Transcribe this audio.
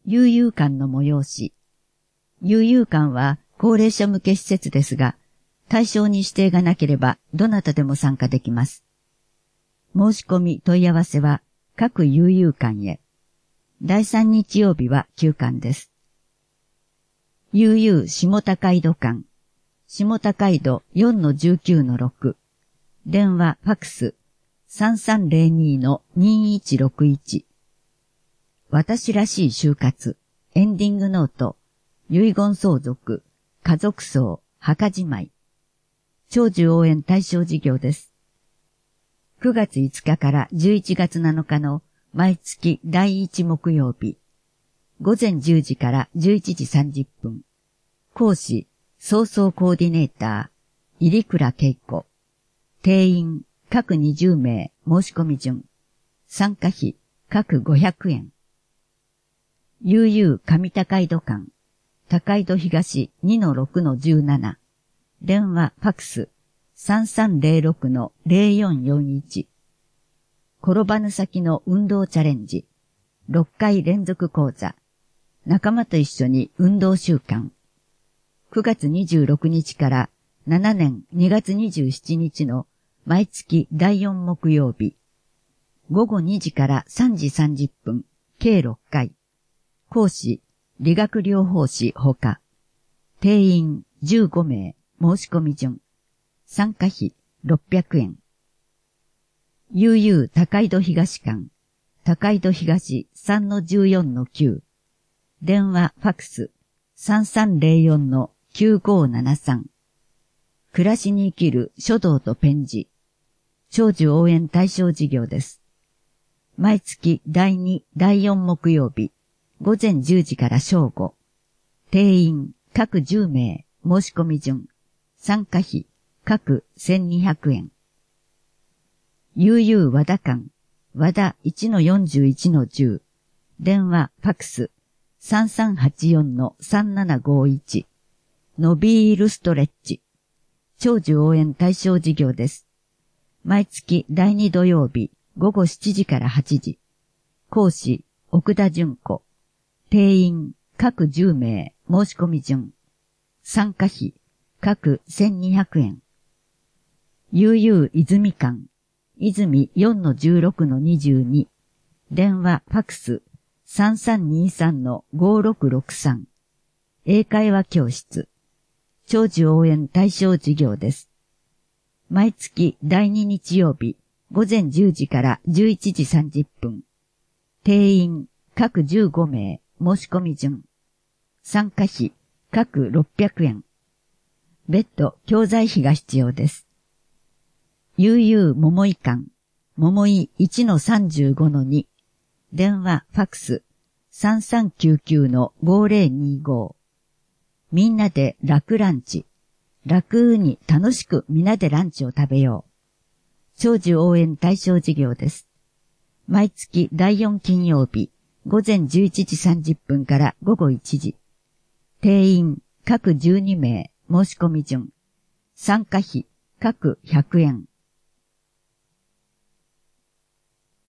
悠遊館の催し。悠遊館は高齢者向け施設ですが、対象に指定がなければどなたでも参加できます。申し込み問い合わせは各悠遊館へ。第3日曜日は休館です。悠々下高井戸館。下高井戸 4-19-6。電話ファクス 3302-2161。私らしい就活。エンディングノート。遺言相続。家族葬。墓じまい。長寿応援対象事業です。9月5日から11月7日の毎月第1木曜日。午前10時から11時30分。講師、早々コーディネーター、入倉恵子。定員、各20名、申し込み順。参加費、各500円。悠々上高井戸館。高井戸東 2-6-17。電話ファクス 3306-0441。転ばぬ先の運動チャレンジ。6回連続講座。仲間と一緒に運動習慣。9月26日から7年2月27日の毎月第4木曜日。午後2時から3時30分、計6回。講師、理学療法士ほか。定員15名、申し込み順。参加費600円。悠々高井戸東館。高井戸東 3-14-9。電話ファクス 3304-9573。暮らしに生きる書道とペン字。長寿応援対象事業です。毎月第2、第4木曜日。午前10時から正午。定員各10名、申し込み順。参加費各1200円。悠々和田館。和田 1-41-10。電話ファクス 3384-3751。伸びーるストレッチ。長寿応援対象事業です。毎月第2土曜日午後7時から8時。講師、奥田純子。定員、各10名、申し込み順。参加費、各1200円。悠々泉館。泉 4-16-22。電話ファクス 3323-5663。英会話教室。長寿応援対象事業です。毎月第2日曜日午前10時から11時30分。定員各15名、申し込み順。参加費各600円。別途教材費が必要です。悠々桃井館。桃井 1-35-2。電話ファクス 3399-5025。みんなで楽ランチ。楽に楽しくみんなでランチを食べよう。長寿応援対象事業です。毎月第4金曜日、午前11時30分から午後1時。定員各12名、申し込み順。参加費各100円。